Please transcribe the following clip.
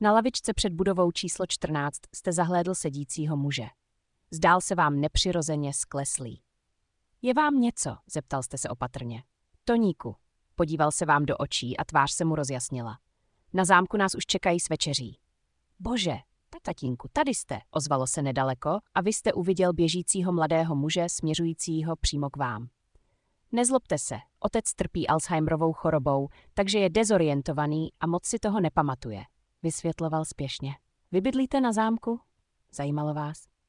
Na lavičce před budovou číslo 14 jste zahlédl sedícího muže. Zdál se vám nepřirozeně skleslý. Je vám něco? Zeptal jste se opatrně. Toníku. Podíval se vám do očí a tvář se mu rozjasnila. Na zámku nás už čekají s večeří. Bože, tatínku, tady jste, ozvalo se nedaleko a vy jste uviděl běžícího mladého muže směřujícího přímo k vám. Nezlobte se, otec trpí Alzheimerovou chorobou, takže je dezorientovaný a moc si toho nepamatuje, vysvětloval spěšně. Vy bydlíte na zámku? Zajímalo vás?